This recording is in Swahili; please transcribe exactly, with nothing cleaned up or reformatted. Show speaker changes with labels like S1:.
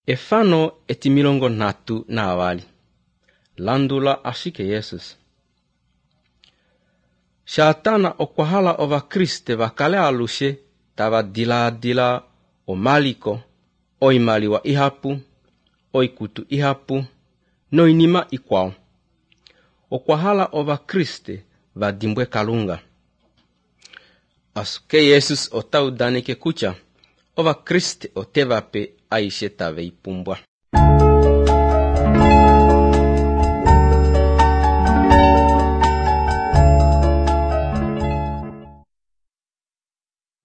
S1: Efano eti milongo natu na awali. Landula ashike Jesus. Shatana okwahala ova Kriste vakale alushe tava dila dila o maliko, oi mali wa ihapu, oi kutu ihapu, no inima ikwao. Okwahala ova Kriste va dimbwe kalunga. Asuke Jesus otau danike kucha, ova Kriste otevape aishe tave ipumbwa.